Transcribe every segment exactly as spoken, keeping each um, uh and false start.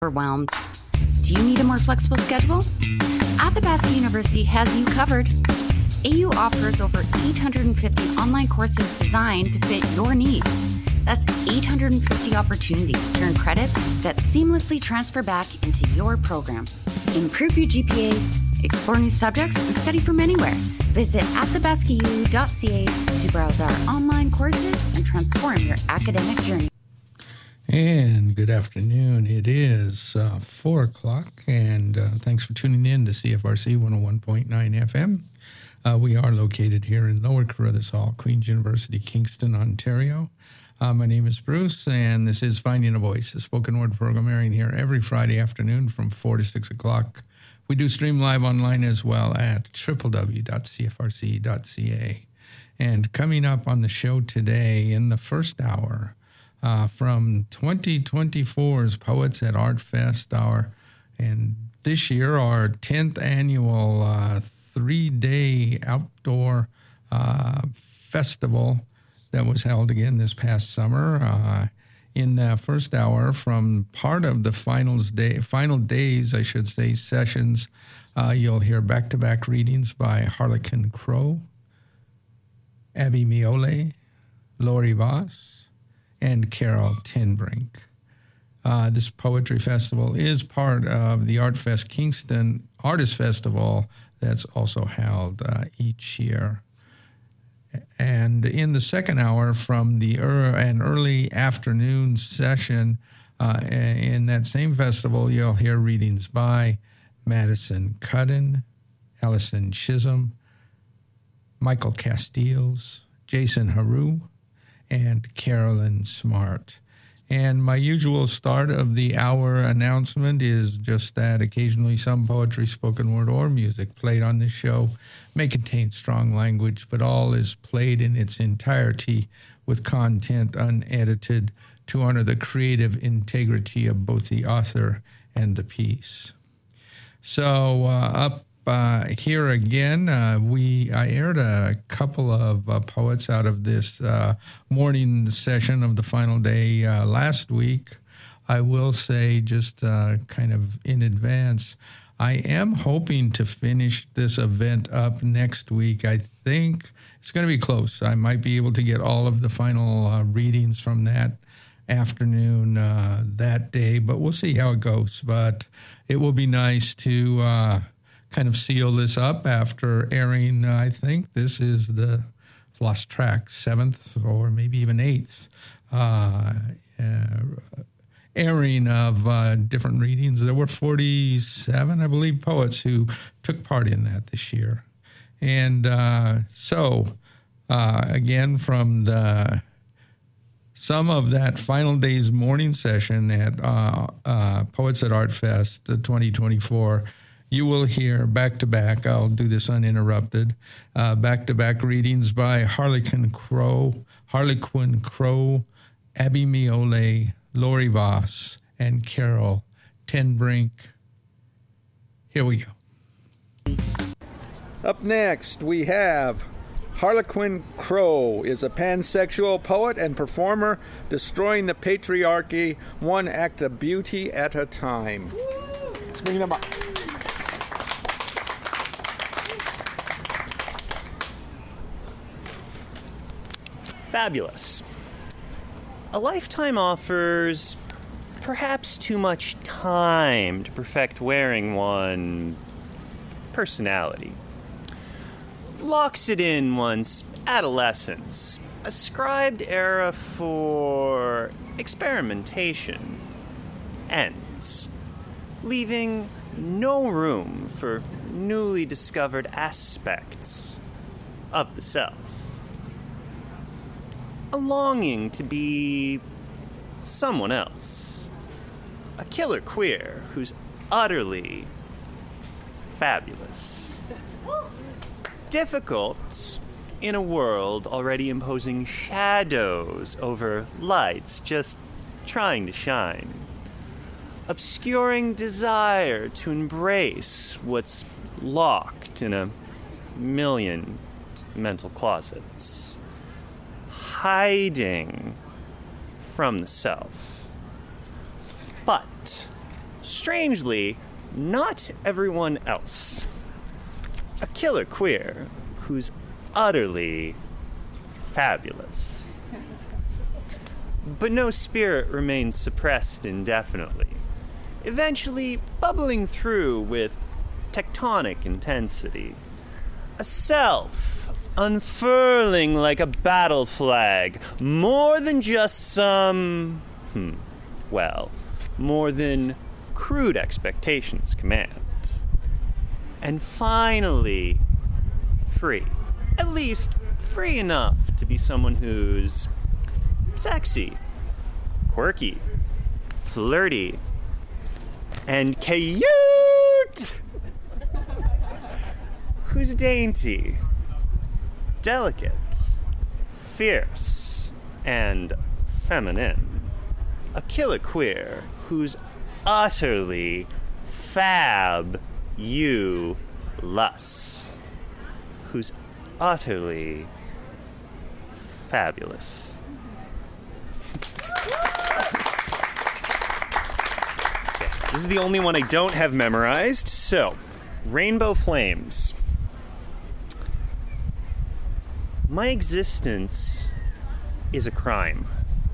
overwhelmed. Do you need a more flexible schedule? Athabasca University has you covered. A U offers over eight hundred fifty online courses designed to fit your needs. That's eight hundred fifty opportunities to earn credits that seamlessly transfer back into your program. Improve your G P A, explore new subjects, and study from anywhere. Visit athabasca u u dot c a to browse our online courses and transform your academic journey. And good afternoon. It is uh, four o'clock, and uh, thanks for tuning in to C F R C one oh one point nine F M. Uh, we are located here in Lower Carruthers Hall, Queen's University, Kingston, Ontario. Uh, my name is Bruce, and this is Finding a Voice, a spoken word program airing here every Friday afternoon from four to six o'clock. We do stream live online as well at w w w dot c f r c dot c a. And coming up on the show today in the first hour, Uh, from twenty twenty-four's Poets at Art Fest, our, and this year our tenth annual uh, three-day outdoor uh, festival that was held again this past summer. Uh, in the first hour, from part of the finals day, final days, I should say, sessions, uh, you'll hear back-to-back readings by Harlequin Crow, Abby Miole, Lori Voss, and Carol Tinbrink. Uh, this poetry festival is part of the Art Fest Kingston Artist Festival that's also held uh, each year. And in the second hour, from the er- an early afternoon session uh, in that same festival, you'll hear readings by Madison Cudden, Allison Chisholm, Michael Castiles, Jason Haru, and Carolyn Smart. And my usual start of the hour announcement is just that occasionally some poetry, spoken word, or music played on this show may contain strong language, but all is played in its entirety with content unedited to honor the creative integrity of both the author and the piece. So uh, up Uh, here again, uh, we I aired a couple of uh, poets out of this uh, morning session of the final day uh, last week. I will say, just uh, kind of in advance, I am hoping to finish this event up next week. I think it's going to be close. I might be able to get all of the final uh, readings from that afternoon uh, that day, but we'll see how it goes. But it will be nice to Uh, kind of seal this up after airing, uh, I think this is the lost track, seventh or maybe even eighth uh, uh, airing of uh, different readings. There were forty-seven, I believe, poets who took part in that this year. And uh, so, uh, again, from the some of that final day's morning session at uh, uh, Poets at Art Fest twenty twenty-four, you will hear back-to-back, I'll do this uninterrupted, uh, back-to-back readings by Harlequin Crow, Harlequin Crow, Abby Miole, Lori Voss, and Carol Tinbrink. Here we go. Up next, we have Harlequin Crow is a pansexual poet and performer destroying the patriarchy one act of beauty at a time. Let's bring them up. Fabulous. A lifetime offers perhaps too much time to perfect wearing one personality. Locks it in one's adolescence, a scribed era for experimentation, ends, leaving no room for newly discovered aspects of the self. A longing to be someone else. A killer queer who's utterly fabulous. Difficult in a world already imposing shadows over lights just trying to shine. Obscuring desire to embrace what's locked in a million mental closets. Hiding from the self. But strangely, not everyone else. A killer queer who's utterly fabulous. But no spirit remains suppressed indefinitely, eventually bubbling through with tectonic intensity. A self unfurling like a battle flag, more than just some, hmm, well, more than crude expectations command. And finally, free. At least free enough to be someone who's sexy, quirky, flirty, and cute! Who's dainty, delicate, fierce, and feminine. A killer queer who's utterly fab-you-less. Who's utterly fabulous. This is the only one I don't have memorized, so Rainbow Flames. My existence is a crime.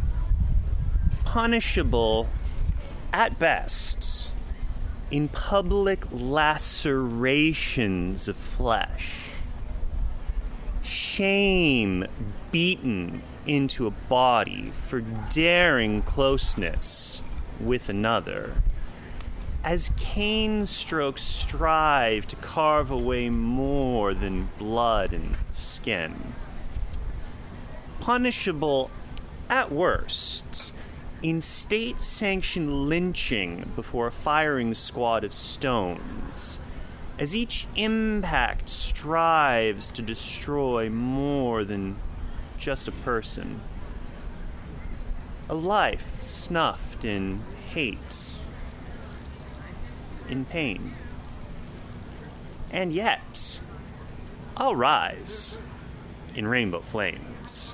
Punishable, at best, in public lacerations of flesh. Shame beaten into a body for daring closeness with another. As cane strokes strive to carve away more than blood and skin. Punishable, at worst, in state-sanctioned lynching before a firing squad of stones, as each impact strives to destroy more than just a person. A life snuffed in hate, in pain. And yet, I'll rise in rainbow flames.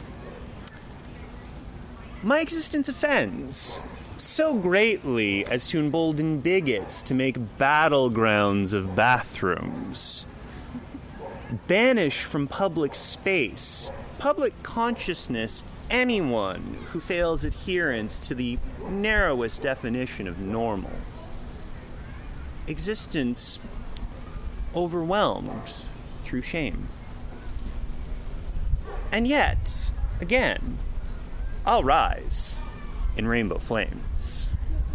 My existence offends so greatly as to embolden bigots to make battlegrounds of bathrooms. Banish from public space, public consciousness, anyone who fails adherence to the narrowest definition of normal. Existence overwhelmed through shame. And yet, again, I'll rise in rainbow flames.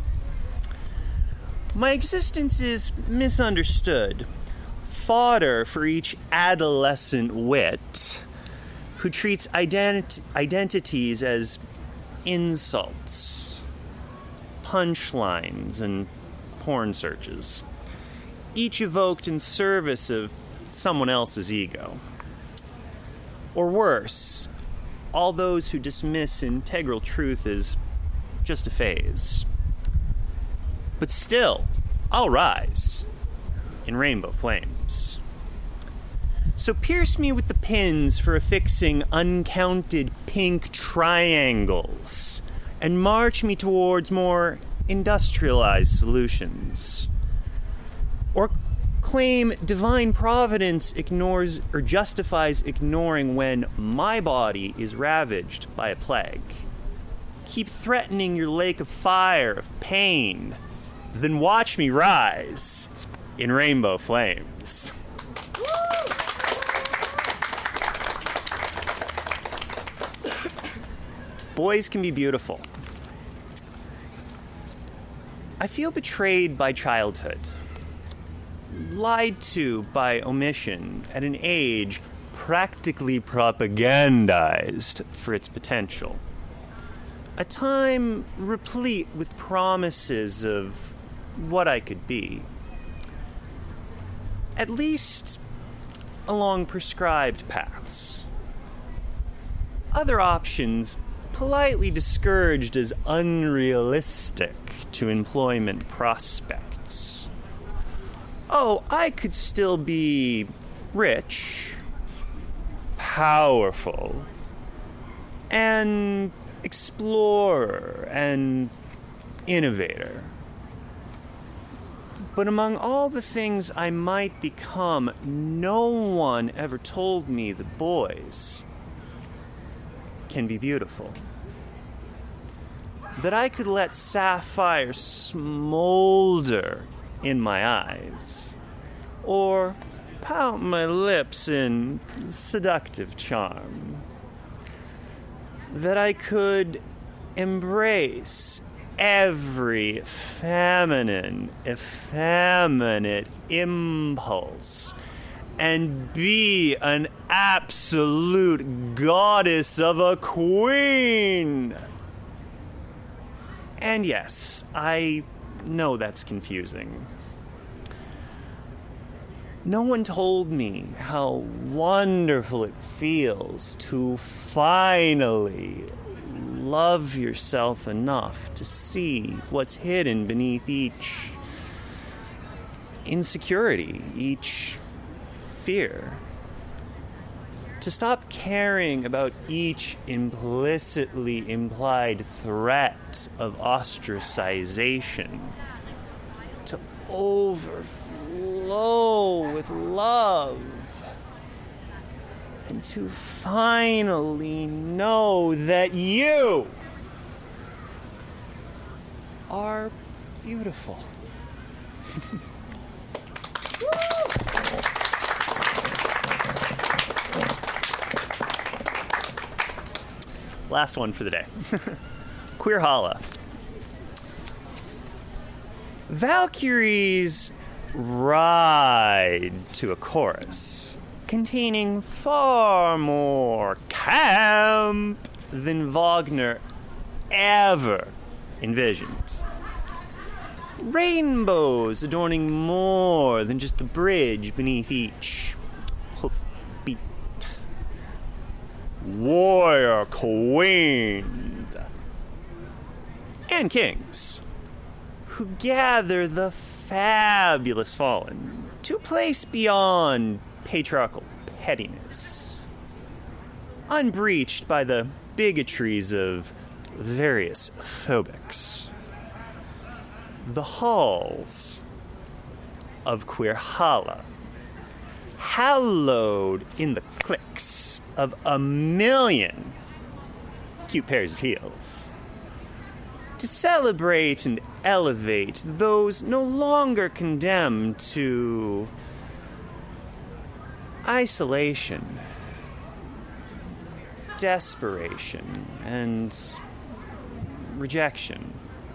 My existence is misunderstood, fodder for each adolescent wit who treats ident- identities as insults, punchlines, and porn searches, each evoked in service of someone else's ego. Or worse, all those who dismiss integral truth as just a phase. But still, I'll rise in rainbow flames. So pierce me with the pins for affixing uncounted pink triangles, and march me towards more industrialized solutions. Or claim divine providence ignores or justifies ignoring when my body is ravaged by a plague. Keep threatening your lake of fire, of pain, then watch me rise in rainbow flames. Boys can be beautiful. I feel betrayed by childhood. Lied to by omission at an age practically propagandized for its potential. A time replete with promises of what I could be. At least along prescribed paths. Other options politely discouraged as unrealistic to employment prospects. Oh, I could still be rich, powerful, and explorer and innovator. But among all the things I might become, no one ever told me that boys can be beautiful. That I could let sapphire smolder in my eyes, or pout my lips in seductive charm. That I could embrace every feminine, effeminate impulse and be an absolute goddess of a queen. And yes, I know that's confusing. No one told me how wonderful it feels to finally love yourself enough to see what's hidden beneath each insecurity, each fear. To stop caring about each implicitly implied threat of ostracization. To overflow with love. And to finally know that you are beautiful. Last one for the day. Queer Hala. Valkyries ride to a chorus containing far more camp than Wagner ever envisioned. Rainbows adorning more than just the bridge beneath each hoofbeat. Warrior queens and kings who gather the fabulous fallen to a place beyond patriarchal pettiness, unbreached by the bigotries of various phobics. The halls of Queer Hala, hallowed in the clicks of a million cute pairs of heels, to celebrate and elevate those no longer condemned to isolation, desperation, and rejection.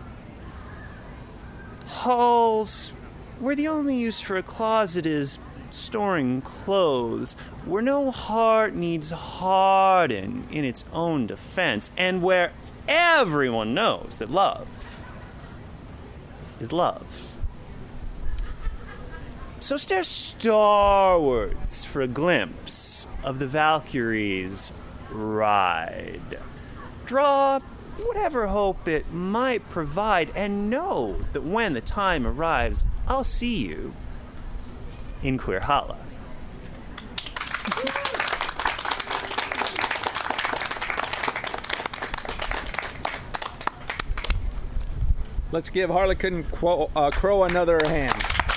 Halls where the only use for a closet is storing clothes, where no heart needs harden in its own defense, and where everyone knows that love is love. So stare starwards for a glimpse of the Valkyries' ride. Draw whatever hope it might provide, and know that when the time arrives, I'll see you in Queer Hala. Let's give Harlequin Quo, uh, Crow another hand.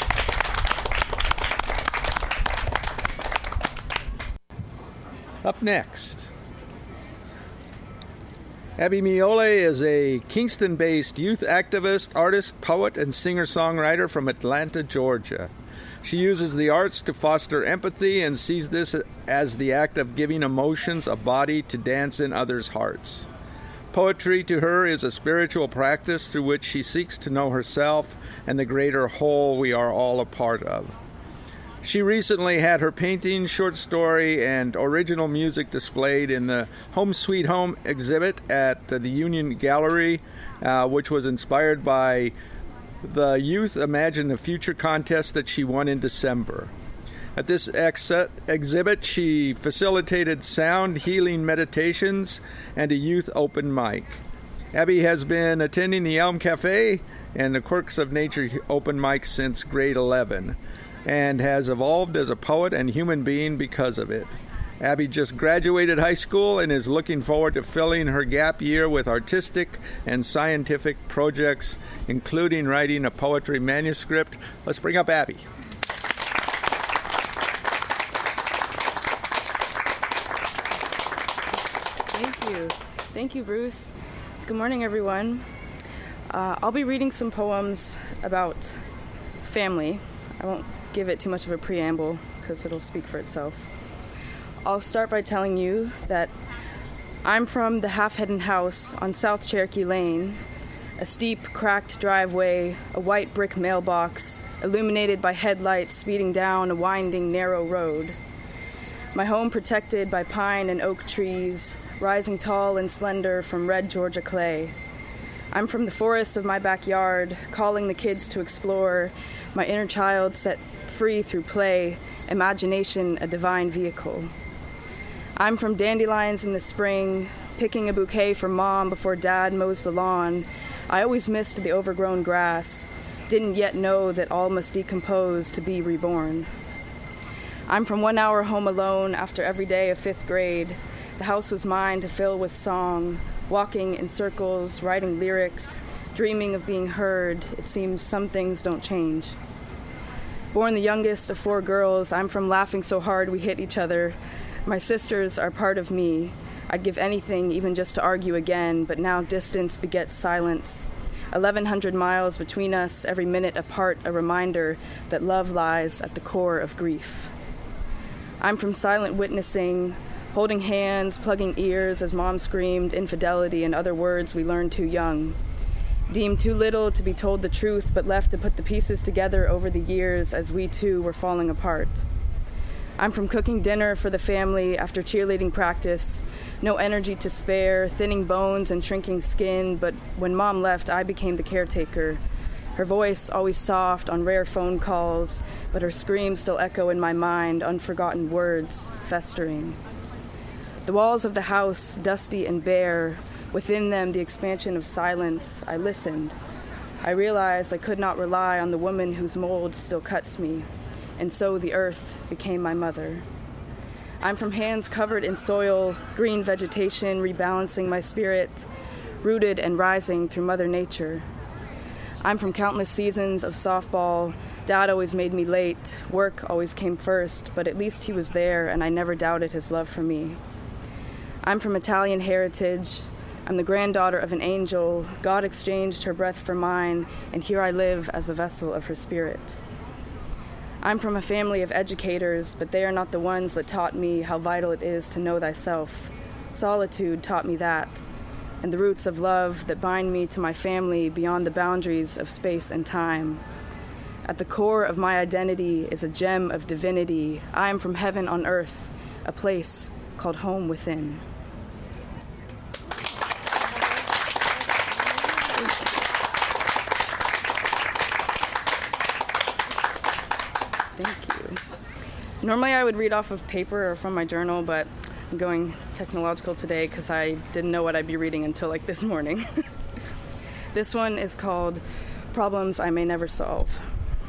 Up next, Abby Miole is a Kingston-based youth activist, artist, poet, and singer-songwriter from Atlanta, Georgia. She uses the arts to foster empathy and sees this as the act of giving emotions a body to dance in others' hearts. Poetry to her is a spiritual practice through which she seeks to know herself and the greater whole we are all a part of. She recently had her painting, short story, and original music displayed in the Home Sweet Home exhibit at the Union Gallery, uh, which was inspired by the Youth Imagine the Future contest that she won in December. At this ex- exhibit, she facilitated sound healing meditations and a youth open mic. Abby has been attending the Elm Cafe and the Quirks of Nature open mic since grade eleven, and has evolved as a poet and human being because of it. Abby just graduated high school and is looking forward to filling her gap year with artistic and scientific projects, including writing a poetry manuscript. Let's bring up Abby. Thank you. Thank you, Bruce. Good morning, everyone. Uh, I'll be reading some poems about family. I won't give it too much of a preamble because it'll speak for itself. I'll start by telling you that I'm from the half-hidden house on South Cherokee Lane, a steep, cracked driveway, a white brick mailbox, illuminated by headlights speeding down a winding, narrow road. My home protected by pine and oak trees, rising tall and slender from red Georgia clay. I'm from the forest of my backyard, calling the kids to explore, my inner child set free through play, imagination a divine vehicle. I'm from dandelions in the spring, picking a bouquet for Mom before Dad mows the lawn. I always missed the overgrown grass, didn't yet know that all must decompose to be reborn. I'm from one hour home alone after every day of fifth grade. The house was mine to fill with song, walking in circles, writing lyrics, dreaming of being heard. It seems some things don't change. Born the youngest of four girls, I'm from laughing so hard we hit each other. My sisters are part of me. I'd give anything even just to argue again, but now distance begets silence. eleven hundred miles between us, every minute apart, a reminder that love lies at the core of grief. I'm from silent witnessing, holding hands, plugging ears as Mom screamed infidelity and other words we learned too young. Deemed too little to be told the truth, but left to put the pieces together over the years as we too were falling apart. I'm from cooking dinner for the family after cheerleading practice, no energy to spare, thinning bones and shrinking skin, but when Mom left, I became the caretaker. Her voice always soft on rare phone calls, but her screams still echo in my mind, unforgotten words festering. The walls of the house, dusty and bare, within them the expansion of silence. I listened. I realized I could not rely on the woman whose mold still cuts me, and so the earth became my mother. I'm from hands covered in soil, green vegetation rebalancing my spirit, rooted and rising through Mother Nature. I'm from countless seasons of softball. Dad always made me late. Work always came first, but at least he was there, and I never doubted his love for me. I'm from Italian heritage. I'm the granddaughter of an angel. God exchanged her breath for mine, and here I live as a vessel of her spirit. I'm from a family of educators, but they are not the ones that taught me how vital it is to know thyself. Solitude taught me that, and the roots of love that bind me to my family beyond the boundaries of space and time. At the core of my identity is a gem of divinity. I am from heaven on earth, a place called home within. Thank you. Normally I would read off of paper or from my journal, but I'm going technological today because I didn't know what I'd be reading until like this morning. This one is called Problems I May Never Solve.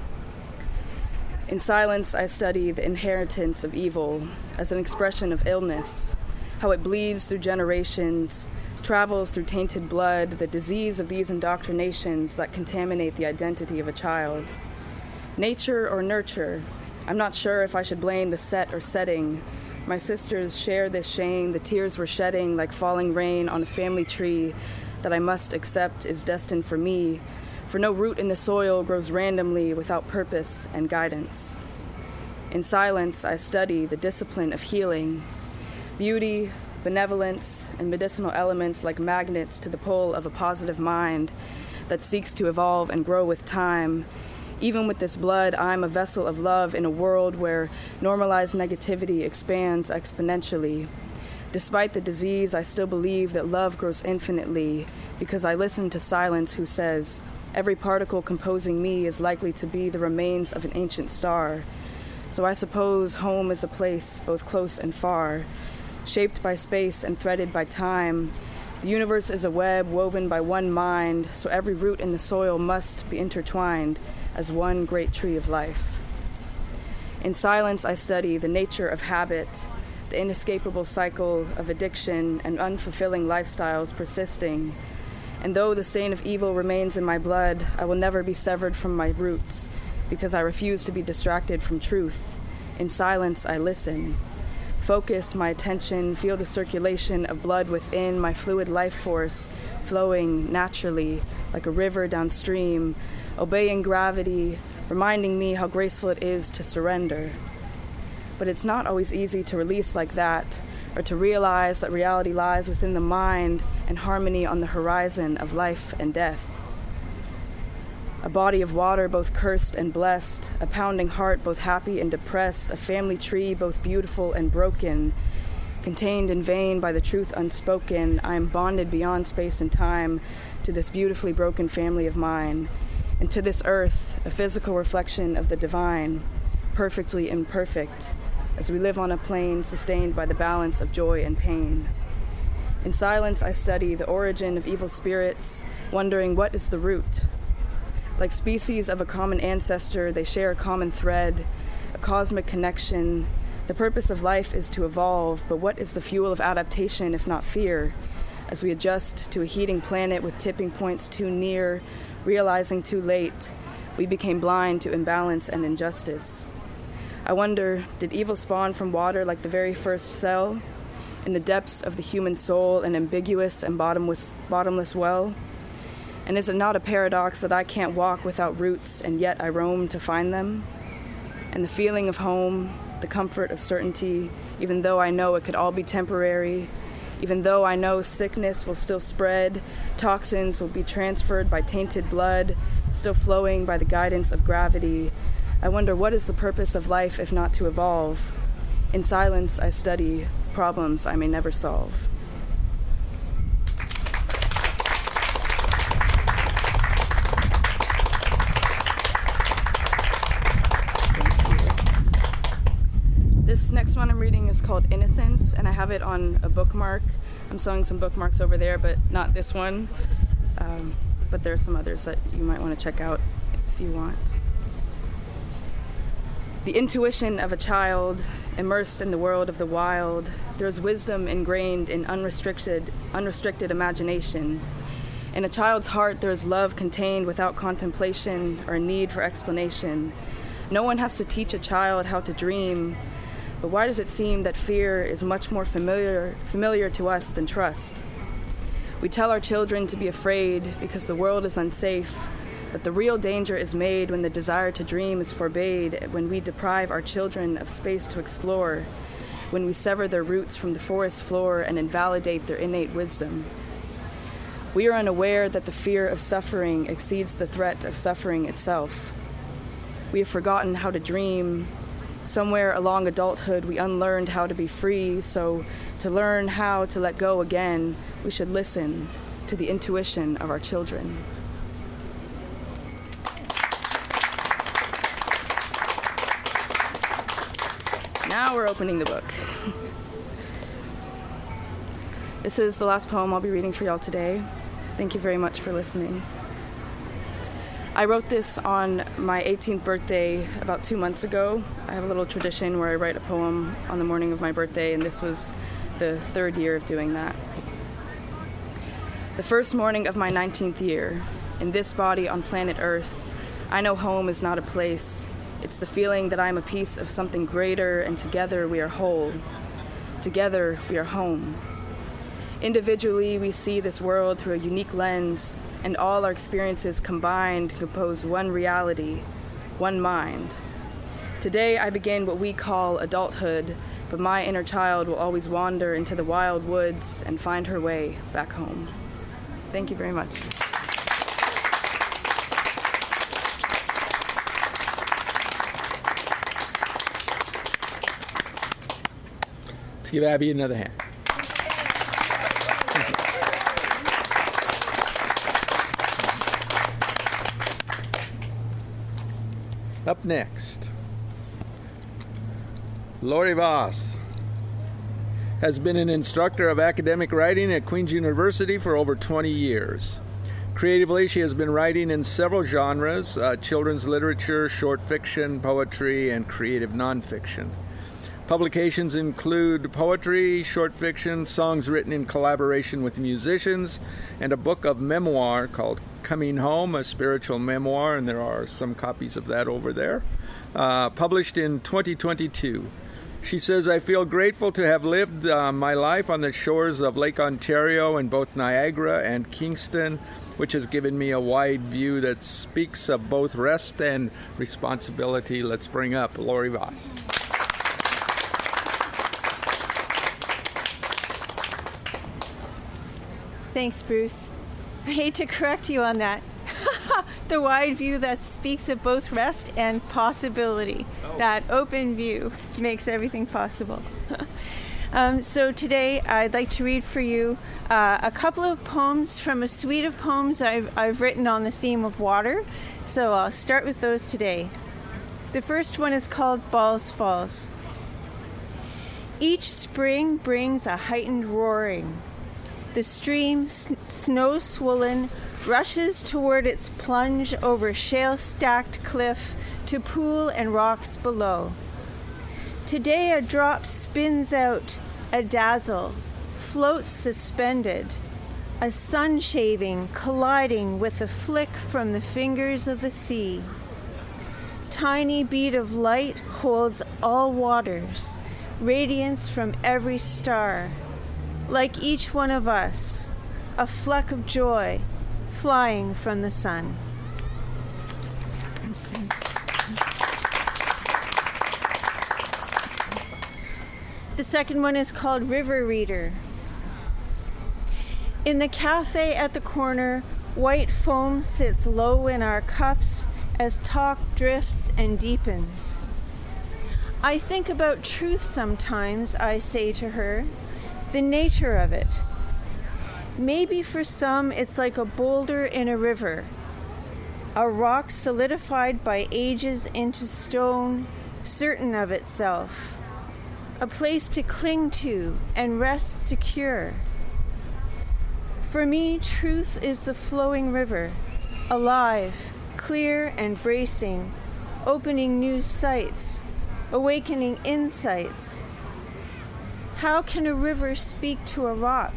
In silence, I study the inheritance of evil as an expression of illness, how it bleeds through generations, travels through tainted blood, the disease of these indoctrinations that contaminate the identity of a child. Nature or nurture, I'm not sure if I should blame the set or setting. My sisters share this shame, the tears we're shedding like falling rain on a family tree that I must accept is destined for me, for no root in the soil grows randomly without purpose and guidance. In silence, I study the discipline of healing, beauty, benevolence, and medicinal elements like magnets to the pull of a positive mind that seeks to evolve and grow with time. Even with this blood, I'm a vessel of love in a world where normalized negativity expands exponentially. Despite the disease, I still believe that love grows infinitely because I listen to silence who says, every particle composing me is likely to be the remains of an ancient star. So I suppose home is a place both close and far, shaped by space and threaded by time. The universe is a web woven by one mind, so every root in the soil must be intertwined as one great tree of life. In silence, I study the nature of habit, the inescapable cycle of addiction and unfulfilling lifestyles persisting. And though the stain of evil remains in my blood, I will never be severed from my roots, because I refuse to be distracted from truth. In silence, I listen. Focus my attention, feel the circulation of blood within my fluid life force flowing naturally like a river downstream, obeying gravity, reminding me how graceful it is to surrender. But it's not always easy to release like that, or to realize that reality lies within the mind and harmony on the horizon of life and death. A body of water both cursed and blessed, a pounding heart both happy and depressed, a family tree both beautiful and broken, contained in vain by the truth unspoken, I am bonded beyond space and time to this beautifully broken family of mine, and to this earth, a physical reflection of the divine, perfectly imperfect, as we live on a plane sustained by the balance of joy and pain. In silence, I study the origin of evil spirits, wondering what is the root. Like species of a common ancestor, they share a common thread, a cosmic connection. The purpose of life is to evolve, but what is the fuel of adaptation if not fear? As we adjust to a heating planet with tipping points too near, realizing too late, we became blind to imbalance and injustice. I wonder, did evil spawn from water like the very first cell? In the depths of the human soul, an ambiguous and bottomless, bottomless well? And is it not a paradox that I can't walk without roots, and yet I roam to find them? And the feeling of home, the comfort of certainty, even though I know it could all be temporary, even though I know sickness will still spread, toxins will be transferred by tainted blood, still flowing by the guidance of gravity, I wonder what is the purpose of life if not to evolve? In silence, I study problems I may never solve. This next one I'm reading is called Innocence, and I have it on a bookmark. I'm sewing some bookmarks over there, but not this one. Um, but there are some others that you might want to check out if you want. The intuition of a child immersed in the world of the wild, there's wisdom ingrained in unrestricted, unrestricted imagination. In a child's heart, there is love contained without contemplation or a need for explanation. No one has to teach a child how to dream, but why does it seem that fear is much more familiar, familiar to us than trust? We tell our children to be afraid because the world is unsafe, but the real danger is made when the desire to dream is forbade, when we deprive our children of space to explore, when we sever their roots from the forest floor and invalidate their innate wisdom. We are unaware that the fear of suffering exceeds the threat of suffering itself. We have forgotten how to dream. Somewhere along adulthood, we unlearned how to be free, so to learn how to let go again, we should listen to the intuition of our children. Now we're opening the book. This is the last poem I'll be reading for y'all today. Thank you very much for listening. I wrote this on my eighteenth birthday about two months ago. I have a little tradition where I write a poem on the morning of my birthday, and this was the third year of doing that. The first morning of my nineteenth year, in this body on planet Earth, I know home is not a place. It's the feeling that I am a piece of something greater, and together we are whole. Together we are home. Individually, we see this world through a unique lens, and all our experiences combined compose one reality, one mind. Today, I begin what we call adulthood, but my inner child will always wander into the wild woods and find her way back home. Thank you very much. Let's give Abby another hand. Up next, Lori Voss has been an instructor of academic writing at Queen's University for over twenty years. Creatively, she has been writing in several genres, uh, children's literature, short fiction, poetry, and creative nonfiction. Publications include poetry, short fiction, songs written in collaboration with musicians, and a book of memoir called Coming Home, a spiritual memoir, and there are some copies of that over there, uh, published in twenty twenty-two. She says, I feel grateful to have lived uh, my life on the shores of Lake Ontario in both Niagara and Kingston, which has given me a wide view that speaks of both rest and responsibility. Let's bring up Lori Voss. Thanks, Bruce. I hate to correct you on that. The wide view that speaks of both rest and possibility. Oh. That open view makes everything possible. um, so today I'd like to read for you uh, a couple of poems from a suite of poems I've, I've written on the theme of water. So I'll start with those today. The first one is called Balls Falls. Each spring brings a heightened roaring. The stream, s- snow-swollen, rushes toward its plunge over shale-stacked cliff to pool and rocks below. Today a drop spins out, a dazzle, floats suspended, a sun shaving colliding with a flick from the fingers of the sea. Tiny bead of light holds all waters, radiance from every star. Like each one of us, a fleck of joy flying from the sun. The second one is called River Reader. In the cafe at the corner, white foam sits low in our cups as talk drifts and deepens. I think about truth sometimes, I say to her, the nature of it. Maybe for some it's like a boulder in a river, a rock solidified by ages into stone, certain of itself, a place to cling to and rest secure. For me, truth is the flowing river, alive, clear and bracing, opening new sights, awakening insights. How can a river speak to a rock?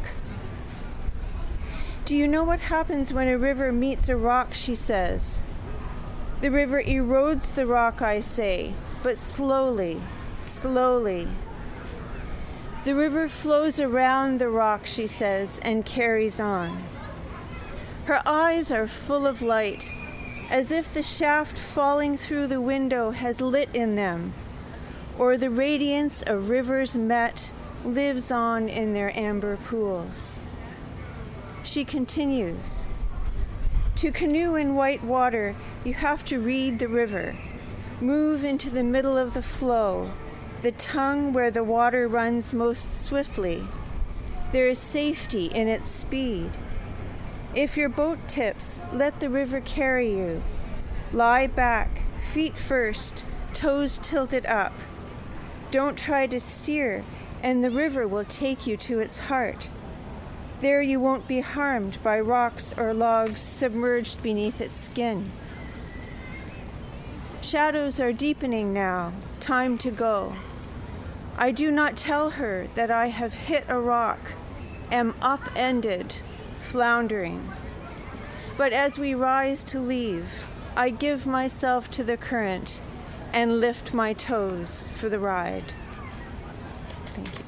Do you know what happens when a river meets a rock, she says. The river erodes the rock, I say, but slowly, slowly. The river flows around the rock, she says, and carries on. Her eyes are full of light, as if the shaft falling through the window has lit in them, or the radiance of rivers met lives on in their amber pools. She continues, to canoe in white water, you have to read the river, move into the middle of the flow, the tongue where the water runs most swiftly. There is safety in its speed. If your boat tips, let the river carry you. Lie back, feet first, toes tilted up. Don't try to steer, and the river will take you to its heart. There you won't be harmed by rocks or logs submerged beneath its skin. Shadows are deepening now, time to go. I do not tell her that I have hit a rock, am upended, floundering. But as we rise to leave, I give myself to the current and lift my toes for the ride. Thank you.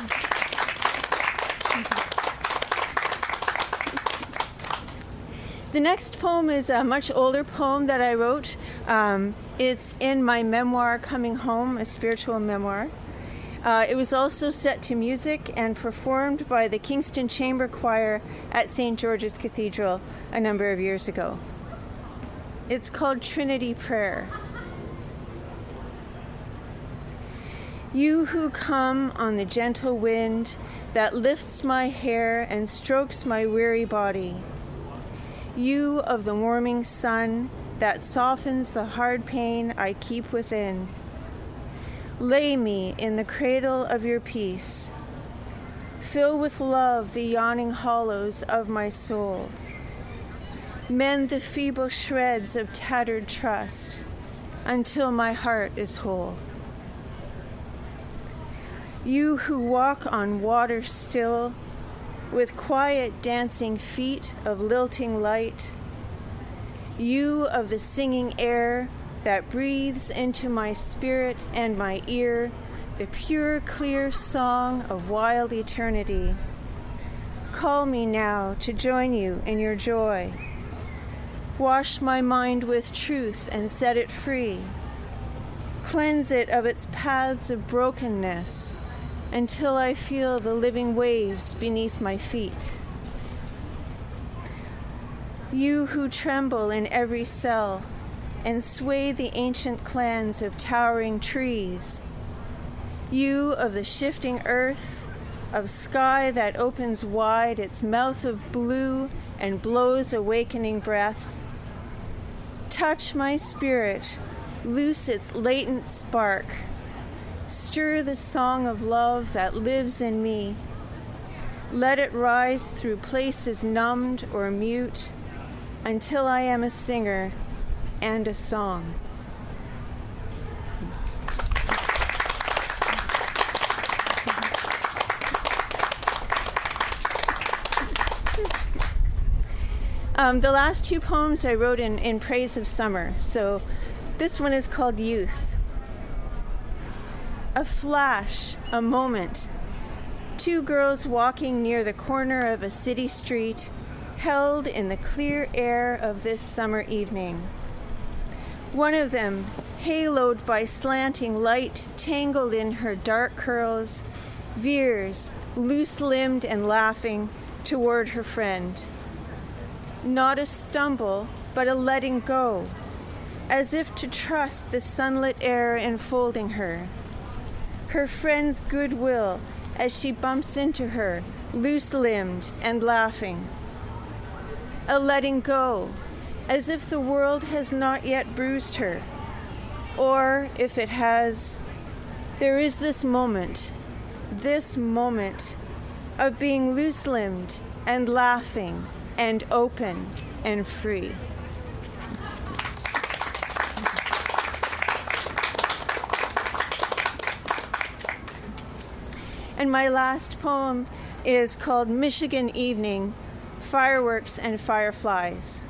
The next poem is a much older poem that I wrote. Um, it's in my memoir, Coming Home, a spiritual memoir. Uh, it was also set to music and performed by the Kingston Chamber Choir at Saint George's Cathedral a number of years ago. It's called Trinity Prayer. You who come on the gentle wind that lifts my hair and strokes my weary body, you of the warming sun that softens the hard pain I keep within, lay me in the cradle of your peace. Fill with love the yawning hollows of my soul. Mend the feeble shreds of tattered trust until my heart is whole. You who walk on water still, with quiet dancing feet of lilting light. You of the singing air that breathes into my spirit and my ear, the pure, clear song of wild eternity. Call me now to join you in your joy. Wash my mind with truth and set it free. Cleanse it of its paths of brokenness until I feel the living waves beneath my feet. You who tremble in every cell and sway the ancient clans of towering trees. You of the shifting earth, of sky that opens wide its mouth of blue and blows awakening breath. Touch my spirit, loose its latent spark. Stir the song of love that lives in me. Let it rise through places numbed or mute until I am a singer and a song. Um, the last two poems I wrote in, in praise of summer. So this one is called Youth. A flash, a moment. Two girls walking near the corner of a city street, held in the clear air of this summer evening. One of them, haloed by slanting light tangled in her dark curls, veers, loose-limbed and laughing, toward her friend. Not a stumble, but a letting go, as if to trust the sunlit air enfolding her. Her friend's goodwill as she bumps into her, loose-limbed and laughing. A letting go, as if the world has not yet bruised her. Or, if it has, there is this moment, this moment of being loose-limbed and laughing and open and free. And my last poem is called Michigan Evening, Fireworks and Fireflies.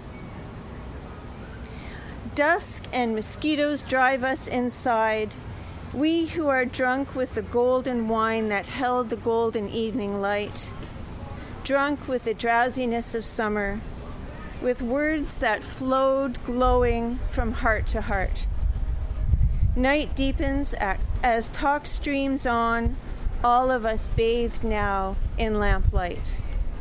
Dusk and mosquitoes drive us inside, we who are drunk with the golden wine that held the golden evening light, drunk with the drowsiness of summer, with words that flowed glowing from heart to heart. Night deepens as talk streams on, all of us bathed now in lamplight.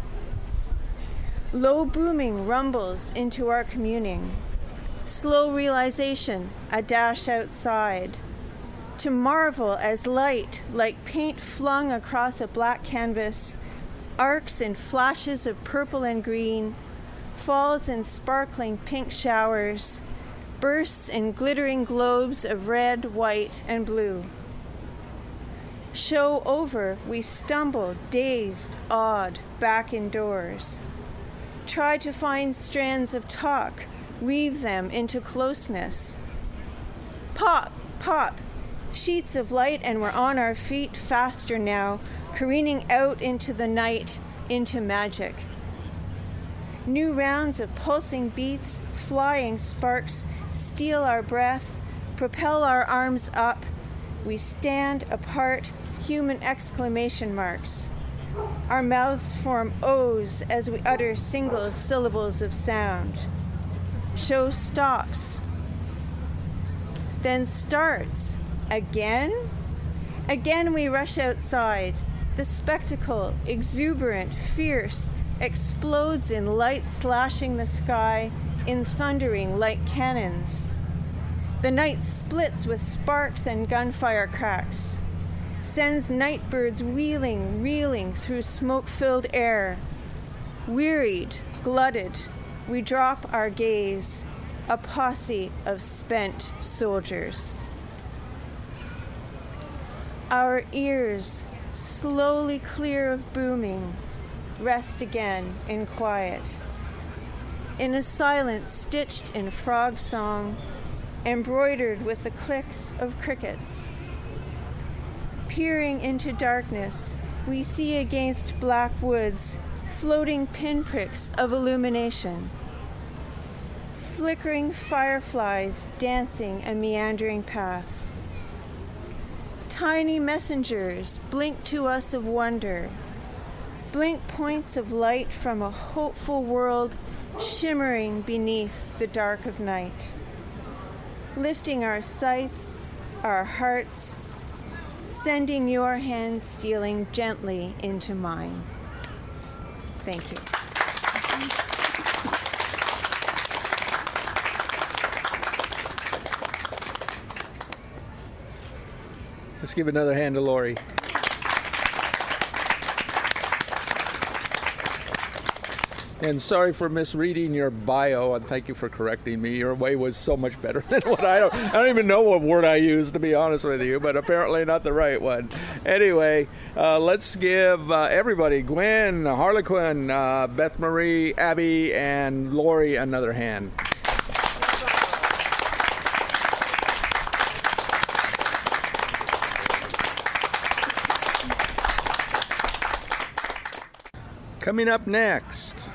Low booming rumbles into our communing. Slow realization, a dash outside. To marvel as light, like paint flung across a black canvas, arcs in flashes of purple and green, falls in sparkling pink showers, bursts in glittering globes of red, white, and blue. Show over, we stumble, dazed, awed, back indoors. Try to find strands of talk, weave them into closeness. Pop, pop, sheets of light, and we're on our feet faster now, careening out into the night, into magic. New rounds of pulsing beats, flying sparks, steal our breath, propel our arms up. We stand apart, human exclamation marks. Our mouths form O's as we utter single syllables of sound. Show stops, then starts. Again? Again we rush outside. The spectacle, exuberant, fierce, explodes in light slashing the sky, in thundering like cannons. The night splits with sparks and gunfire cracks, sends night birds wheeling, reeling through smoke-filled air. Wearied, glutted, we drop our gaze, a posse of spent soldiers. Our ears, slowly clear of booming, rest again in quiet. In a silence stitched in frog song, embroidered with the clicks of crickets. Peering into darkness, we see against black woods floating pinpricks of illumination. Flickering fireflies dancing a meandering path. Tiny messengers blink to us of wonder. Blink points of light from a hopeful world shimmering beneath the dark of night. Lifting our sights, our hearts, sending your hands stealing gently into mine. Thank you. Let's give another hand to Lori. And sorry for misreading your bio, and thank you for correcting me. Your way was so much better than what I don't. I don't even know what word I used, to be honest with you, but apparently not the right one. Anyway, uh, let's give uh, everybody, Gwen, Harlequin, uh, Beth Marie, Abby, and Lori, another hand. Coming up next,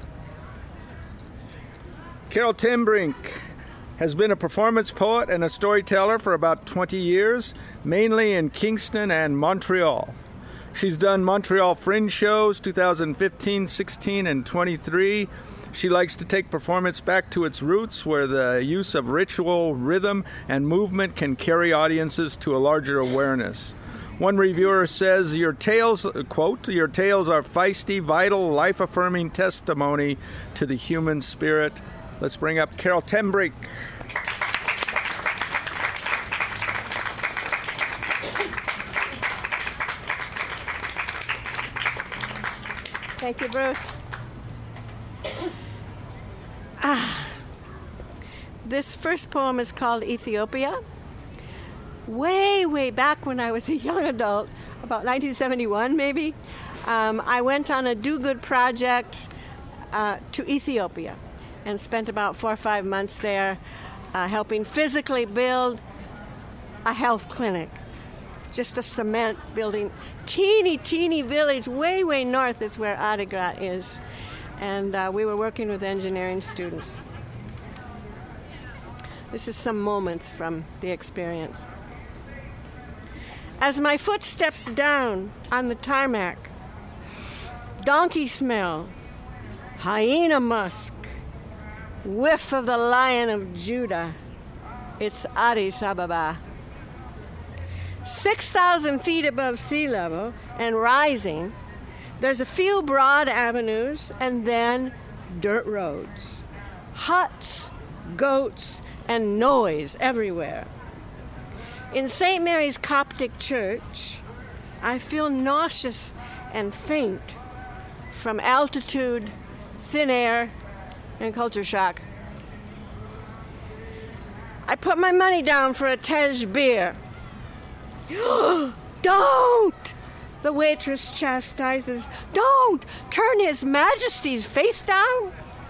Carol Tembrink has been a performance poet and a storyteller for about twenty years, mainly in Kingston and Montreal. She's done Montreal Fringe shows two thousand fifteen, sixteen, and twenty-three. She likes to take performance back to its roots, where the use of ritual, rhythm, and movement can carry audiences to a larger awareness. One reviewer says, your tales, quote, your tales are feisty, vital, life-affirming testimony to the human spirit. Let's bring up Carol Tembrink. Thank you, Bruce. Ah. This first poem is called Ethiopia. Way, way back when I was a young adult, about nineteen seventy-one maybe, um, I went on a do-good project uh, to Ethiopia and spent about four or five months there uh, helping physically build a health clinic. Just a cement building, teeny, teeny village, way, way north is where Adigrat is. And uh, we were working with engineering students. This is some moments from the experience. As my foot steps down on the tarmac, donkey smell, hyena musk, whiff of the Lion of Judah. It's Addis Ababa. six thousand feet above sea level and rising, there's a few broad avenues and then dirt roads, huts, goats, and noise everywhere. In Saint Mary's Coptic Church, I feel nauseous and faint from altitude, thin air, and culture shock. I put my money down for a Tej beer. Don't! The waitress chastises. Don't! Turn His Majesty's face down!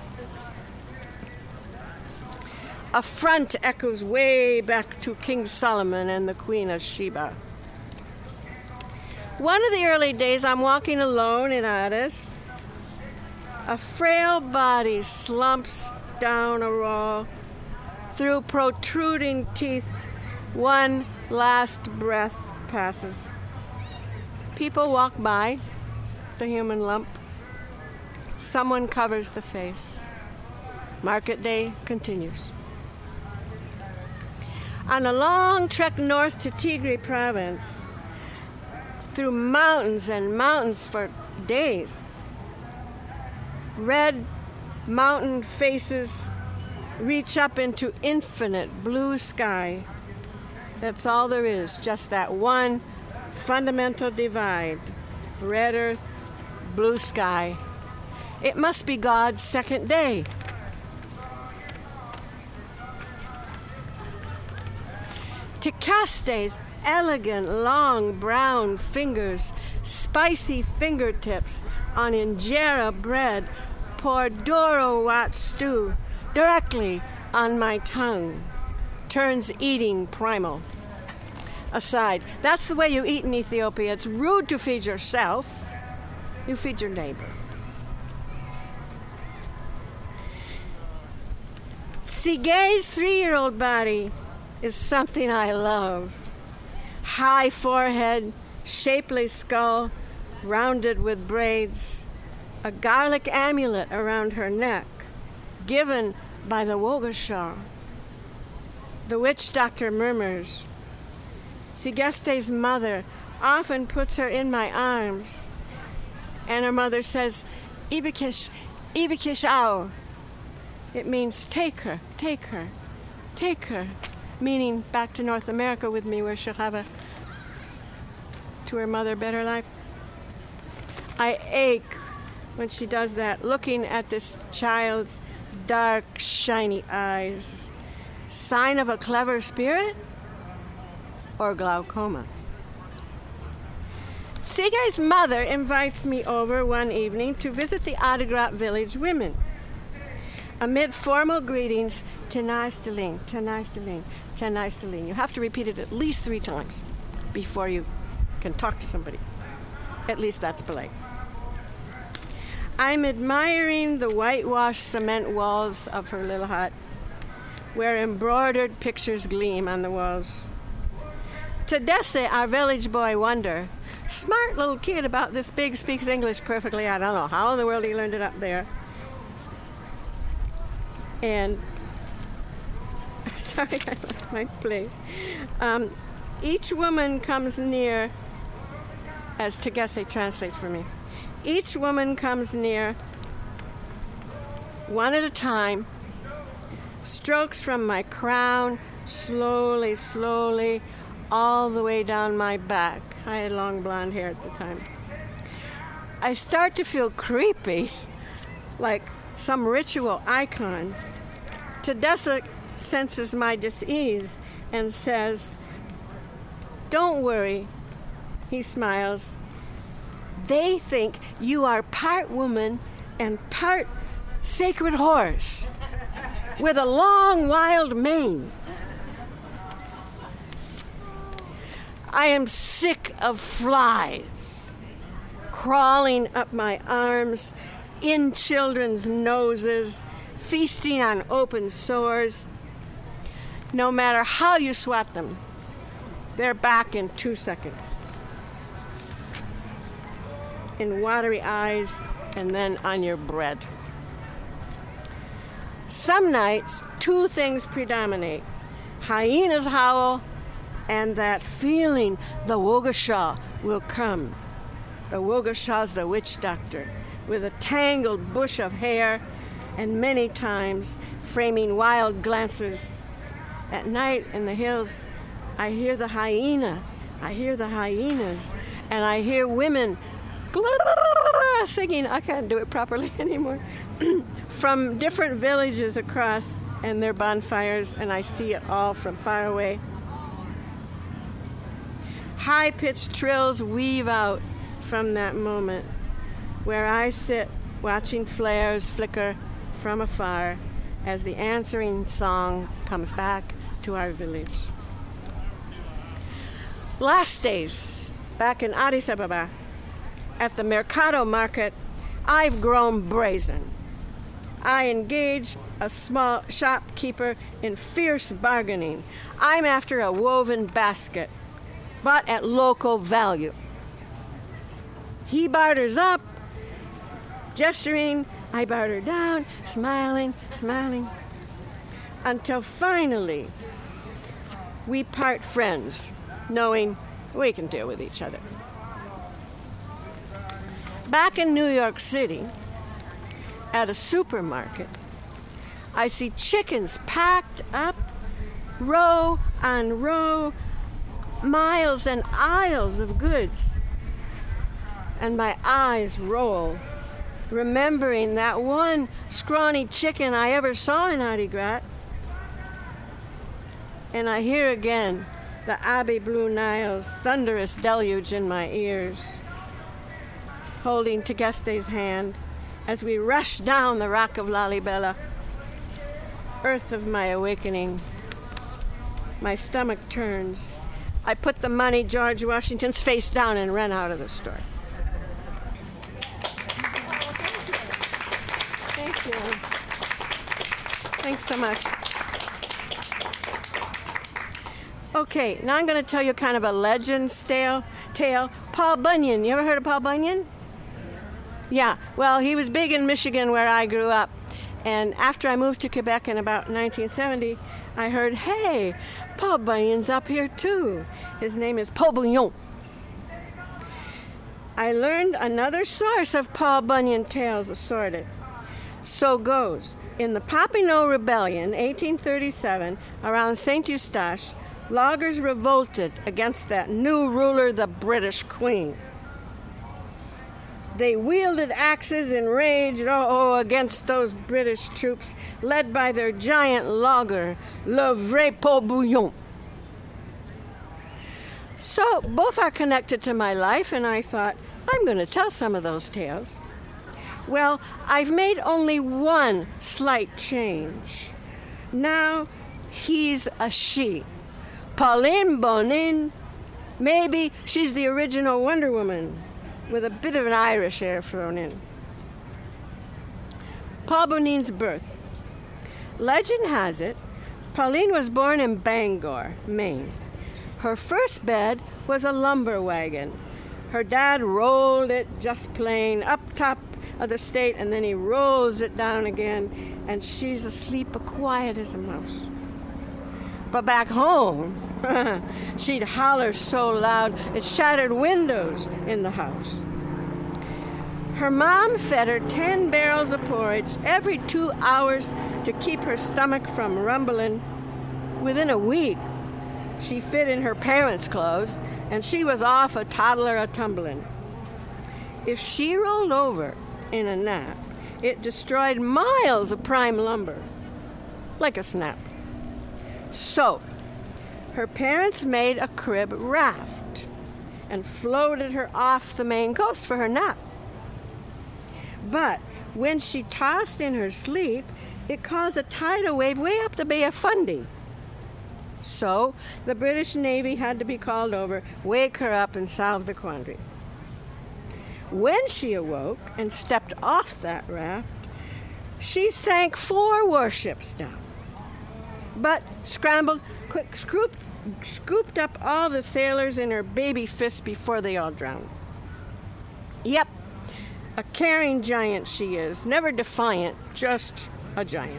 A front echoes way back to King Solomon and the Queen of Sheba. One of the early days, I'm walking alone in Addis. A frail body slumps down a row. Through protruding teeth, one last breath passes. People walk by, the human lump. Someone covers the face. Market day continues. On a long trek north to Tigray province, through mountains and mountains for days, red mountain faces reach up into infinite blue sky. That's all there is, just that one fundamental divide. Red earth, blue sky. It must be God's second day. Tikaste's elegant, long, brown fingers, spicy fingertips on injera bread, pour Dorowat stew directly on my tongue, turns eating primal. aside. That's the way you eat in Ethiopia. It's rude to feed yourself. You feed your neighbor. Tsigay's three-year-old body is something I love. High forehead, shapely skull, rounded with braids, a garlic amulet around her neck, given by the Wogasha. The witch doctor murmurs. Sigeste's mother often puts her in my arms, and her mother says, Ibikish, Ibikish au. It means take her, take her, take her, meaning back to North America with me where she'll have a, to her mother, better life. I ache when she does that, looking at this child's dark, shiny eyes. Sign of a clever spirit or glaucoma? Tsigay's mother invites me over one evening to visit the Adigrat village women. Amid formal greetings, Tenai Stalin, Tenai Stalin, Tenai Stalin. You have to repeat it at least three times before you can talk to somebody. At least that's polite. I'm admiring the whitewashed cement walls of her little hut, where embroidered pictures gleam on the walls. Tadesse, our village boy wonder, smart little kid about this big, speaks English perfectly. I don't know how in the world he learned it up there. And, sorry, I lost my place. Um, each woman comes near, as Tagesse translates for me, each woman comes near, one at a time, strokes from my crown, slowly, slowly, all the way down my back. I had long blonde hair at the time. I start to feel creepy, like some ritual icon. Tadesse senses my dis-ease and says, "Don't worry," he smiles. "They think you are part woman and part sacred horse with a long, wild mane." I am sick of flies crawling up my arms, in children's noses, feasting on open sores. No matter how you swat them, they're back in two seconds. In watery eyes, and then on your bread. Some nights, two things predominate. Hyenas howl, and that feeling the Wogasha will come. The Wogasha's the witch doctor, with a tangled bush of hair, and many times framing wild glances. At night in the hills, I hear the hyena, I hear the hyenas, and I hear women singing, I can't do it properly anymore, from different villages across and their bonfires, and I see it all from far away. High-pitched trills weave out from that moment where I sit watching flares flicker from afar as the answering song comes back to our village. Last days, back in Addis Ababa, at the Mercado market, I've grown brazen. I engage a small shopkeeper in fierce bargaining. I'm after a woven basket, but at local value. He barters up, gesturing, I barter down, smiling, smiling, until finally we part friends, knowing we can deal with each other. Back in New York City, at a supermarket, I see chickens packed up, row on row, miles and aisles of goods. And my eyes roll, remembering that one scrawny chicken I ever saw in Adigrat. And I hear again the Abbey Blue Nile's thunderous deluge in my ears, holding Tageste's hand as we rush down the rock of Lalibela, earth of my awakening. My stomach turns. I put the money George Washington's face down and ran out of the store. Thank you. Thanks so much. Okay, now I'm going to tell you kind of a legend tale. tale. Paul Bunyan. You ever heard of Paul Bunyan? Yeah, well, he was big in Michigan where I grew up. And after I moved to Quebec in about nineteen seventy, I heard, hey, Paul Bunyan's up here too. His name is Paul Bunyan. I learned another source of Paul Bunyan tales assorted. So goes. In the Papineau Rebellion, eighteen thirty-seven, around Saint Eustache, loggers revolted against that new ruler, the British Queen. They wielded axes and raged, oh, oh, against those British troops, led by their giant logger, Le Vrai Paul Bunyan. So both are connected to my life, and I thought, I'm going to tell some of those tales. Well, I've made only one slight change. Now he's a she. Pauline Bonin, maybe she's the original Wonder Woman, with a bit of an Irish air thrown in. Paul Bunyan's birth. Legend has it, Pauline was born in Bangor, Maine. Her first bed was a lumber wagon. Her dad rolled it just plain up top of the state, and then he rolls it down again, and she's asleep as quiet as a mouse. But back home, she'd holler so loud it shattered windows in the house. Her mom fed her ten barrels of porridge every two hours to keep her stomach from rumbling. Within a week, she fit in her parents' clothes, and she was off a toddler a-tumbling. If she rolled over in a nap, it destroyed miles of prime lumber, like a snap. So, her parents made a crib raft and floated her off the Maine coast for her nap. But when she tossed in her sleep, it caused a tidal wave way up the Bay of Fundy. So, the British Navy had to be called over, wake her up, and solve the quandary. When she awoke and stepped off that raft, she sank four warships down, but scrambled, quick, scooped, scooped up all the sailors in her baby fists before they all drowned. Yep, a caring giant she is, never defiant, just a giant.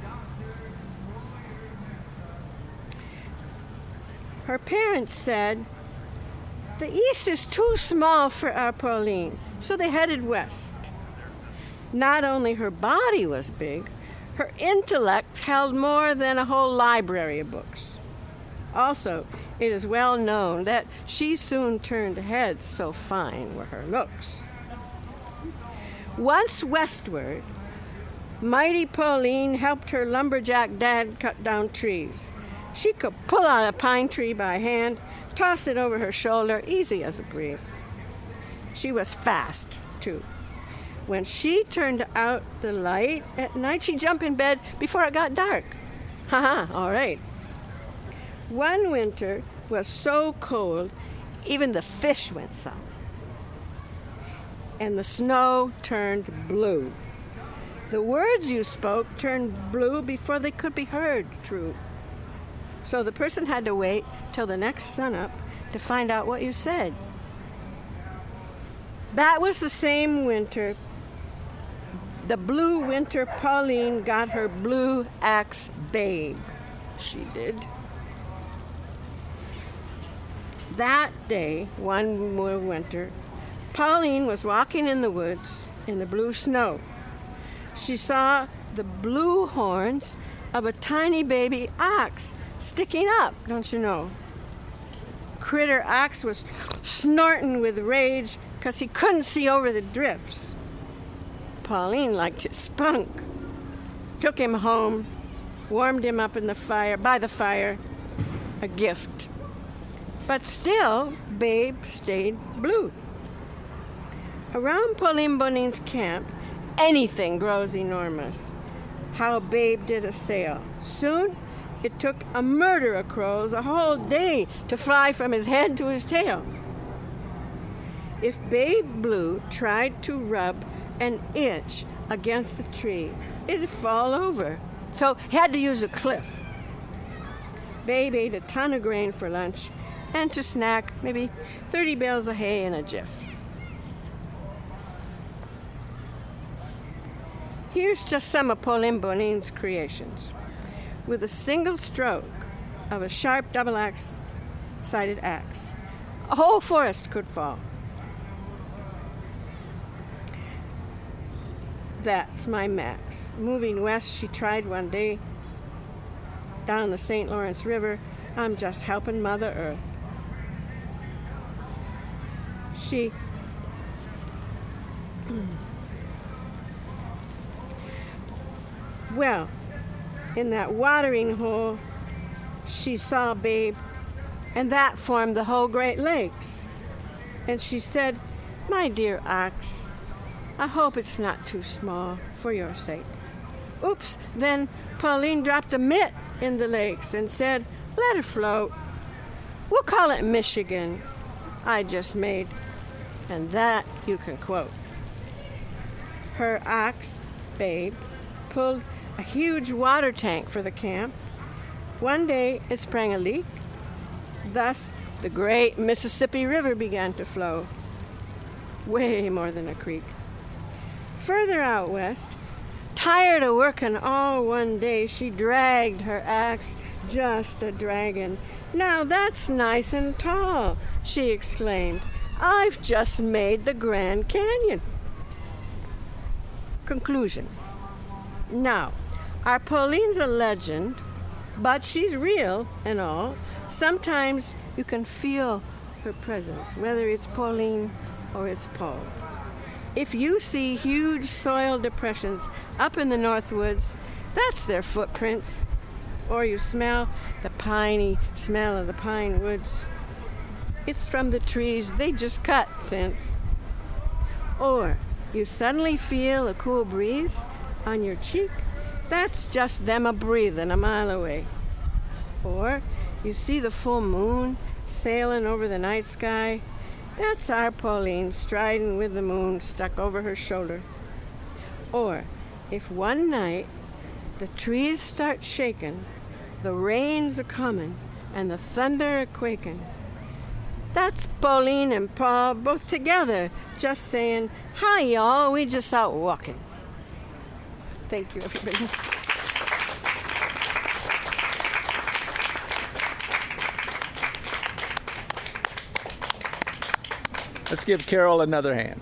Her parents said, the east is too small for our Pauline, so they headed west. Not only her body was big, her intellect held more than a whole library of books. Also, it is well known that she soon turned heads, so fine were her looks. Once westward, mighty Pauline helped her lumberjack dad cut down trees. She could pull out a pine tree by hand, toss it over her shoulder, easy as a breeze. She was fast, too. When she turned out the light at night, she'd jump in bed before it got dark. Ha-ha, all right. One winter was so cold, even the fish went south. And the snow turned blue. The words you spoke turned blue before they could be heard, true. So the person had to wait till the next sunup to find out what you said. That was the same winter, the blue winter Pauline got her blue axe babe. She did. That day, one more winter, Pauline was walking in the woods in the blue snow. She saw the blue horns of a tiny baby ox sticking up, don't you know? Critter Ox was snorting with rage because he couldn't see over the drifts. Pauline liked his spunk, took him home, warmed him up in the fire, by the fire, a gift. But still, Babe stayed blue. Around Pauline Bonin's camp, anything grows enormous. How Babe did a sale. Soon, It took a murder of crows a whole day to fly from his head to his tail. If Babe Blue tried to rub an inch against the tree, it'd fall over. So he had to use a cliff. Babe ate a ton of grain for lunch, and to snack, maybe thirty bales of hay in a jiff. Here's just some of Pauline Bonin's creations. With a single stroke of a sharp double-sided axe, a whole forest could fall. That's my Max. Moving west, she tried one day down the Saint Lawrence River. I'm just helping Mother Earth. She well, in that watering hole, she saw Babe, and that formed the whole Great Lakes. And she said, "My dear ox, I hope it's not too small for your sake." Oops, then Pauline dropped a mitt in the lakes and said, "Let it float. We'll call it Michigan. I just made," and that you can quote. Her ox, Babe, pulled a huge water tank for the camp. One day it sprang a leak. Thus, the great Mississippi River began to flow. Way more than a creek. Further out west, tired of working all one day, she dragged her axe, just a dragon. "Now that's nice and tall," she exclaimed. "I've just made the Grand Canyon." Conclusion. Now, our Pauline's a legend, but she's real and all. Sometimes you can feel her presence, whether it's Pauline or it's Paul. If you see huge soil depressions up in the North Woods, that's their footprints. Or you smell the piney smell of the pine woods, it's from the trees they just cut since. Or you suddenly feel a cool breeze on your cheek, that's just them a-breathing a mile away. Or you see the full moon sailing over the night sky, that's our Pauline striding with the moon stuck over her shoulder. Or if one night the trees start shaking, the rains are coming, and the thunder are quaking, that's Pauline and Paul both together, just saying, "Hi, y'all, we just out walking." Thank you, everybody. Let's give Carol another hand.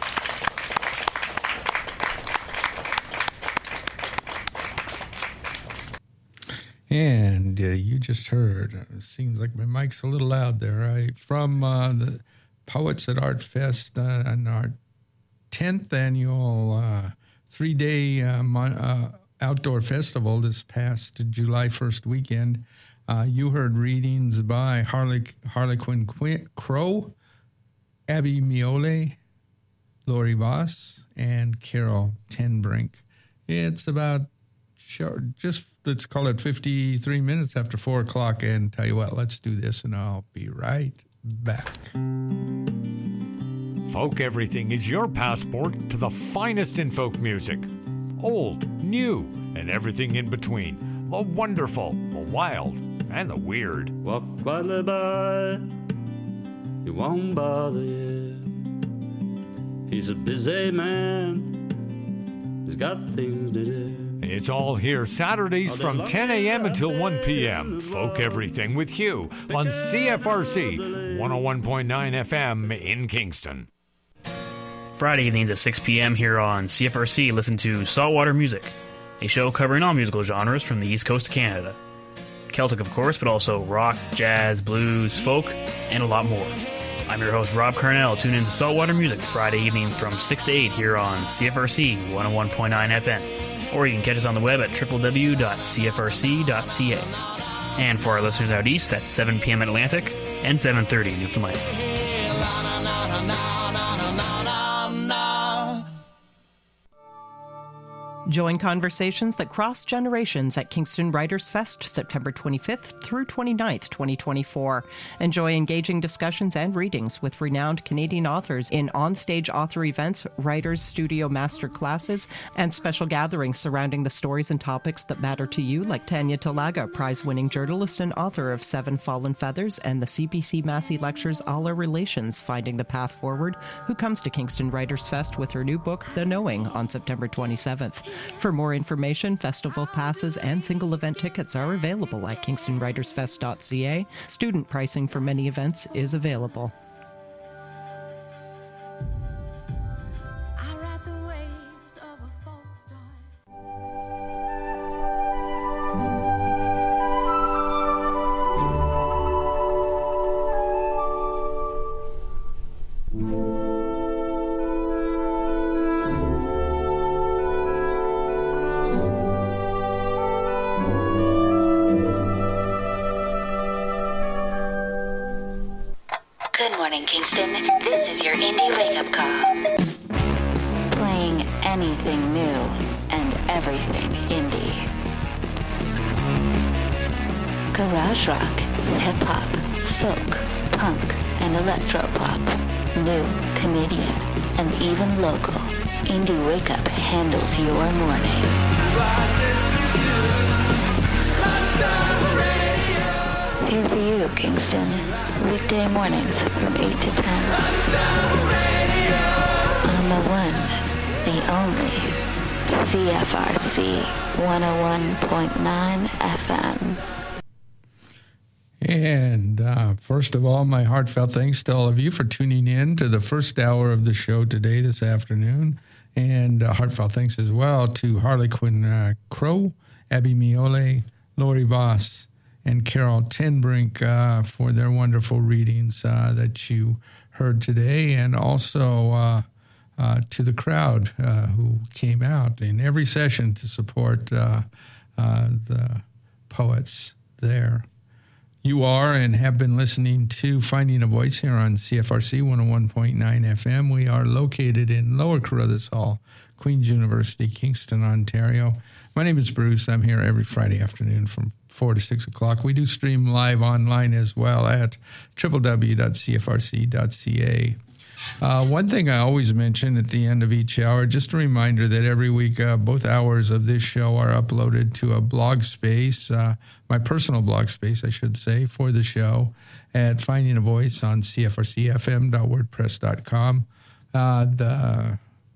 And uh, you just heard, uh, it seems like my mic's a little loud there, right? From uh, the Poets at Art Fest uh, and our tenth annual uh, three-day uh, mon- uh, outdoor festival this past July first weekend. Uh, you heard readings by Harley, Harlequin Qu- Crow, Abby Miole, Lori Voss, and Carol Tenbrink. It's about Sure, just let's call it fifty-three minutes after four o'clock, and tell you what, let's do this, and I'll be right back. Folk Everything is your passport to the finest in folk music. Old, new, and everything in between. The wonderful, the wild, and the weird. Walk quietly by, he won't bother you. He's a busy man, he's got things to do. It's all here Saturdays from ten a.m. until one p.m. Folk Everything with Hugh on C F R C one oh one point nine F M in Kingston. Friday evenings at six p.m. here on C F R C, listen to Saltwater Music, a show covering all musical genres from the East Coast of Canada. Celtic, of course, but also rock, jazz, blues, folk, and a lot more. I'm your host, Rob Carnell. Tune in to Saltwater Music Friday evening from six to eight here on C F R C one oh one point nine F M. Or you can catch us on the web at w w w dot c f r c dot c a. And for our listeners out east, that's seven p.m. Atlantic and seven thirty Newfoundland. Join conversations that cross generations at Kingston Writers Fest, September twenty-fifth through twenty-ninth, twenty twenty-four. Enjoy engaging discussions and readings with renowned Canadian authors in on-stage author events, writers' studio master classes, and special gatherings surrounding the stories and topics that matter to you, like Tanya Talaga, prize-winning journalist and author of Seven Fallen Feathers and the C B C Massey Lectures All Our Relations, Finding the Path Forward, who comes to Kingston Writers Fest with her new book, The Knowing, on September twenty-seventh. For more information, festival passes and single event tickets are available at kingston writers fest dot c a. Student pricing for many events is available. Good morning, Kingston. This is your indie wake-up call. Playing anything new and everything indie. Garage rock, hip-hop, folk, punk, and electro-pop. New, Canadian, and even local. Indie Wake-Up handles your morning. Here for you, Kingston. Weekday mornings from eight to ten. On the one, the only, C F R C one oh one point nine F M. And uh, first of all, my heartfelt thanks to all of you for tuning in to the first hour of the show today, this afternoon. And uh, heartfelt thanks as well to Harley Quinn uh, Crow, Abby Miole, Lori Voss, and Carol Tenbrink uh, for their wonderful readings uh, that you heard today, and also uh, uh, to the crowd uh, who came out in every session to support uh, uh, the poets there. You are and have been listening to Finding a Voice here on C F R C one oh one point nine F M. We are located in Lower Carruthers Hall, Queen's University, Kingston, Ontario. My name is Bruce. I'm here every Friday afternoon from four to six o'clock. We do stream live online as well at w w w dot c f r c dot c a. Uh, one thing I always mention at the end of each hour, just a reminder that every week uh, both hours of this show are uploaded to a blog space, uh, my personal blog space, I should say, for the show at Finding a Voice on c f r c f m dot wordpress dot com. Uh, the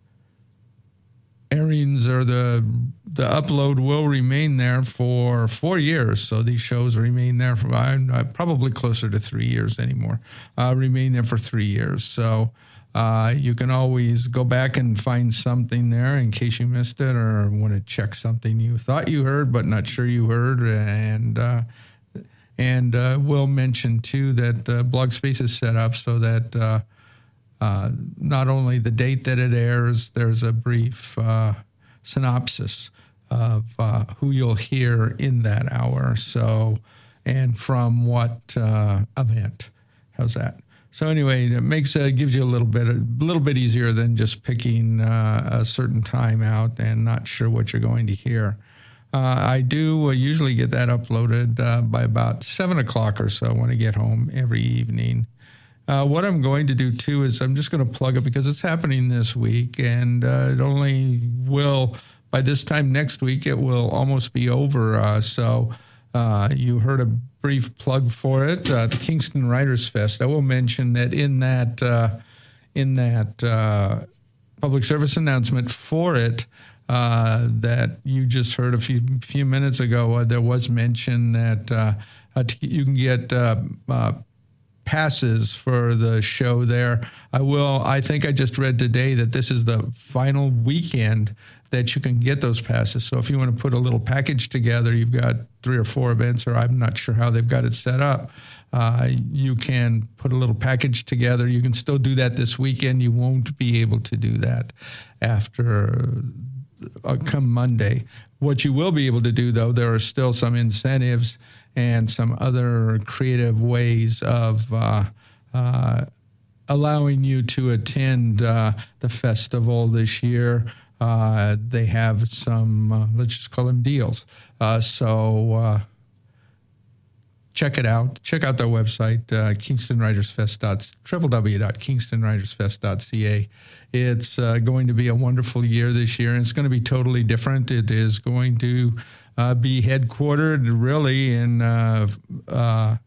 airings or the the upload will remain there for four years. So these shows remain there for uh, probably closer to three years anymore. Uh, remain there for three years. So uh, you can always go back and find something there in case you missed it or want to check something you thought you heard but not sure you heard. And uh, and uh, we'll mention too that uh, Blog Space is set up so that uh, uh, not only the date that it airs, there's a brief uh, synopsis of uh, who you'll hear in that hour. So, and from what uh, event. How's that? So anyway, it makes uh, gives you a little bit a little bit easier than just picking uh, a certain time out and not sure what you're going to hear. Uh, I do uh, usually get that uploaded uh, by about seven o'clock or so when I get home every evening. Uh, what I'm going to do, too, is I'm just going to plug it because it's happening this week, and uh, it only will, by this time next week, it will almost be over. Uh, so uh, you heard a brief plug for it, uh, the Kingston Writers Fest. I will mention that in that, uh, in that uh, public service announcement for it, Uh, that you just heard a few few minutes ago, uh, there was mention that uh, uh, t- you can get uh, uh, passes for the show there. I will. I think I just read today that this is the final weekend that you can get those passes. So if you want to put a little package together, you've got three or four events, or I'm not sure how they've got it set up. Uh, you can put a little package together. You can still do that this weekend. You won't be able to do that after Uh, come Monday. What you will be able to do, though, there are still some incentives and some other creative ways of uh, uh, allowing you to attend uh, the festival this year. uh, they have some, uh, let's just call them deals. Uh, so uh, check it out. Check out their website, uh, Kingston Writers Fest. w w w dot kingston writers fest dot c a. It's uh, going to be a wonderful year this year, and it's going to be totally different. It is going to uh, be headquartered really in uh, uh,